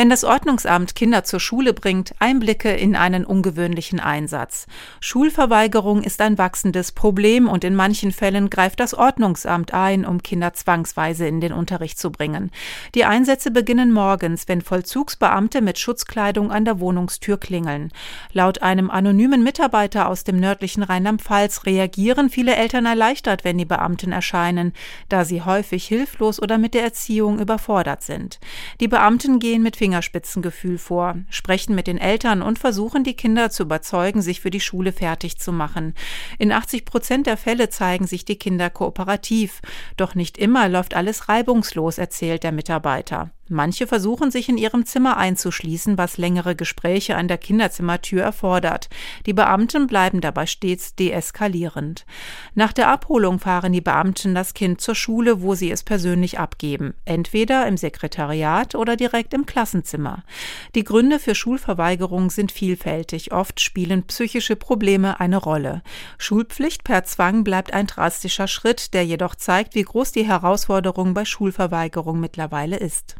Wenn das Ordnungsamt Kinder zur Schule bringt, Einblicke in einen ungewöhnlichen Einsatz. Schulverweigerung ist ein wachsendes Problem und in manchen Fällen greift das Ordnungsamt ein, um Kinder zwangsweise in den Unterricht zu bringen. Die Einsätze beginnen morgens, wenn Vollzugsbeamte mit Schutzkleidung an der Wohnungstür klingeln. Laut einem anonymen Mitarbeiter aus dem nördlichen Rheinland-Pfalz reagieren viele Eltern erleichtert, wenn die Beamten erscheinen, da sie häufig hilflos oder mit der Erziehung überfordert sind. Die Beamten gehen mit Fingerspitzengefühl vor, sprechen mit den Eltern und versuchen, die Kinder zu überzeugen, sich für die Schule fertig zu machen. In 80% der Fälle zeigen sich die Kinder kooperativ. Doch nicht immer läuft alles reibungslos, erzählt der Mitarbeiter. Manche versuchen, sich in ihrem Zimmer einzuschließen, was längere Gespräche an der Kinderzimmertür erfordert. Die Beamten bleiben dabei stets deeskalierend. Nach der Abholung fahren die Beamten das Kind zur Schule, wo sie es persönlich abgeben. Entweder im Sekretariat oder direkt im Klassenzimmer. Die Gründe für Schulverweigerung sind vielfältig. Oft spielen psychische Probleme eine Rolle. Schulpflicht per Zwang bleibt ein drastischer Schritt, der jedoch zeigt, wie groß die Herausforderung bei Schulverweigerung mittlerweile ist.